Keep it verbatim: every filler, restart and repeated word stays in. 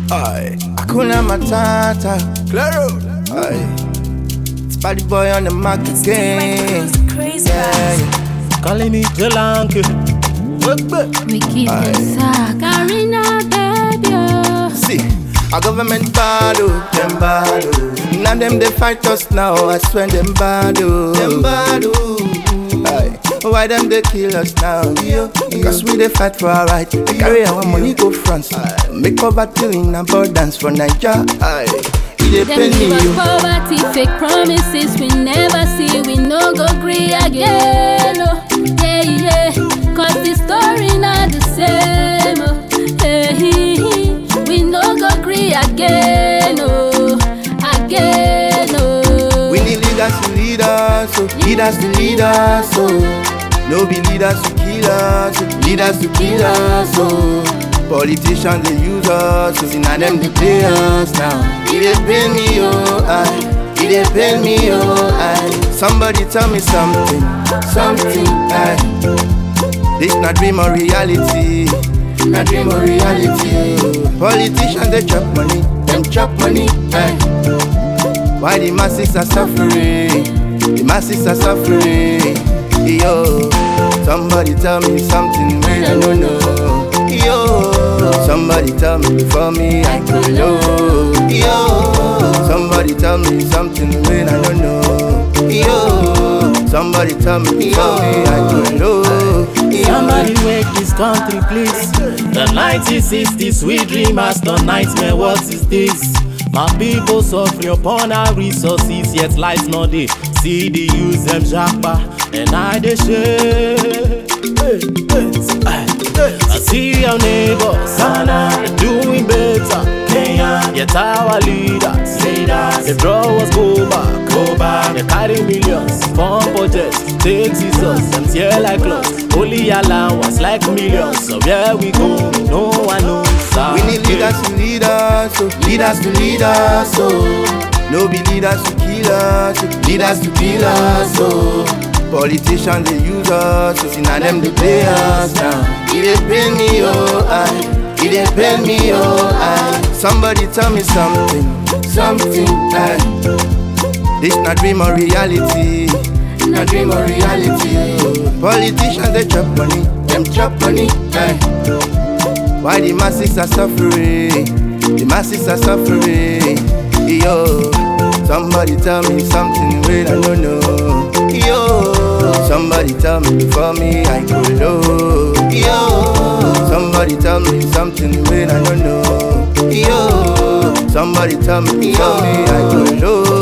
Aye, Hakuna Matata, claro. Aye, it's Body Boy on the mic again. Yeah, yeah. Calling me Jalanke. We keep the Karina, baby. Oh. See, our government bad, oh, them bad, oh. Now them they fight us now, I swear them bad, oh. Them bad, oh. Aye. Why them they kill us now? Yeah, because we they fight for our right. They carry our money go France. Aye. Make poverty in abundance for Nigeria. Aye. They Them give us poverty, fake promises we never see. We no go gree again. Oh, yeah, yeah. Cause the story not the same. Oh, hey, we no go gree again. Oh, again. Oh. We need leaders to lead us, so leaders to lead us, so no be leaders to kill us, so leaders to kill us, so politicians they use us, so see now them they play us now. It they pain me, oh, aye. It they pain me, oh, aye. Somebody tell me something, something, aye. This not dream or reality, not dream or reality. Politicians they chop money, them chop money, aye. Why the masses are suffering, the masses are suffering. Yo, somebody tell me something when I don't know. Yo, somebody tell me before me I could know. Yo, somebody tell me something when I don't know. Yo, somebody tell me before me I could know. Somebody wake this country, please. The nineteen sixties we dream as the nightmare. What is this? My people suffering upon our resources, yet lights not they see the use them japa, and I they share. I see our neighbors, they're doing better. Kenya, yet our leaders, leaders, they draw us go back, go back. They carry millions, form projects, take scissors, them tear like clothes. Only allowance like millions, so where we go, no one knows. We need leaders to lead us, so leaders to lead us, so no be leaders to kill us, so leaders to kill us, so politicians they use us, so see now them they play us now. It they pain me, oh, aye. It they pain me, oh, aye. Somebody tell me something, something, aye. This not dream or reality, not dream or reality. Politicians they chop money, them chop money, aye. Why the masses are suffering, the masses are suffering. Yo, somebody tell me something when I don't know. Yo, somebody tell me before me I could know. Yo, somebody tell me something when I don't know. Yo, somebody tell me before me I could know.